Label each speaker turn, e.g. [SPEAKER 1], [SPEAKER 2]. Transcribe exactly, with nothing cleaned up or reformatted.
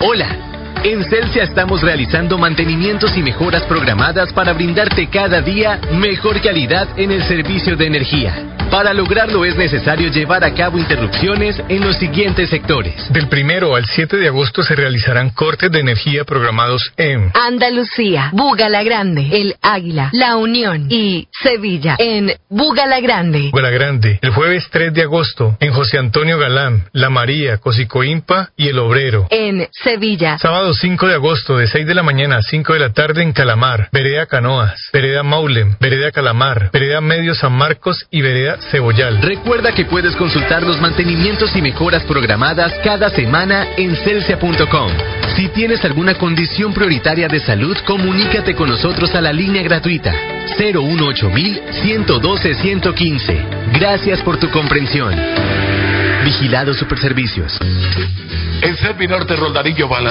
[SPEAKER 1] Hola, en Celsia estamos realizando mantenimientos y mejoras programadas para brindarte cada día mejor calidad en el servicio de energía. Para lograrlo es necesario llevar a cabo interrupciones en los siguientes sectores.
[SPEAKER 2] Del primero al siete de agosto se realizarán cortes de energía programados en
[SPEAKER 3] Andalucía, Buga la Grande, El Águila, La Unión y Sevilla en Buga la Grande.
[SPEAKER 2] Buga la Grande. El jueves tres de agosto en José Antonio Galán, La María, Cosicoimpa y El Obrero.
[SPEAKER 3] En Sevilla.
[SPEAKER 2] Sábado cinco de agosto de seis de la mañana a cinco de la tarde en Calamar, Vereda Canoas, Vereda Maulem, Vereda Calamar, Vereda Medio San Marcos y Vereda Cebollal.
[SPEAKER 1] Recuerda que puedes consultar los mantenimientos y mejoras programadas cada semana en celsia punto com. Si tienes alguna condición prioritaria de salud, comunícate con nosotros a la línea gratuita cero uno ocho mil ciento doce ciento quince. Gracias por tu comprensión. Vigilado Superservicios.
[SPEAKER 4] En Servinorte Roldanillo Bala